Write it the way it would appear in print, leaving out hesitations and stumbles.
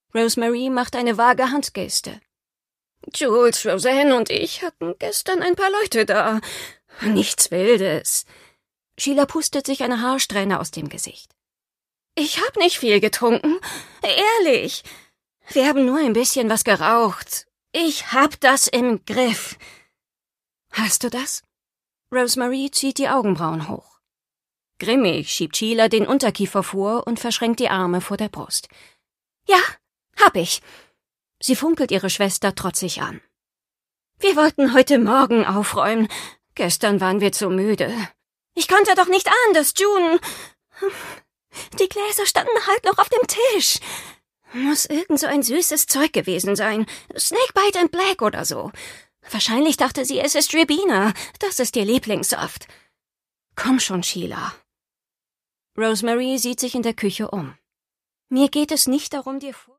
Rosemary macht eine vage Handgeste. »Jules, Roseanne und ich hatten gestern ein paar Leute da. Nichts Wildes.« Sheila pustet sich eine Haarsträhne aus dem Gesicht. »Ich hab nicht viel getrunken. Ehrlich. Wir haben nur ein bisschen was geraucht. Ich hab das im Griff.« »Hast du das?« Rosemary zieht die Augenbrauen hoch. Grimmig schiebt Sheila den Unterkiefer vor und verschränkt die Arme vor der Brust. »Ja, hab ich.« Sie funkelt ihre Schwester trotzig an. »Wir wollten heute Morgen aufräumen. Gestern waren wir zu müde. Ich konnte doch nicht ahnen, dass June... Die Gläser standen halt noch auf dem Tisch. Muss irgend so ein süßes Zeug gewesen sein. Snakebite and Black oder so. Wahrscheinlich dachte sie, es ist Ribena. Das ist ihr Lieblingssaft. Komm schon, Sheila.« Rosemary sieht sich in der Küche um. »Mir geht es nicht darum, dir vor...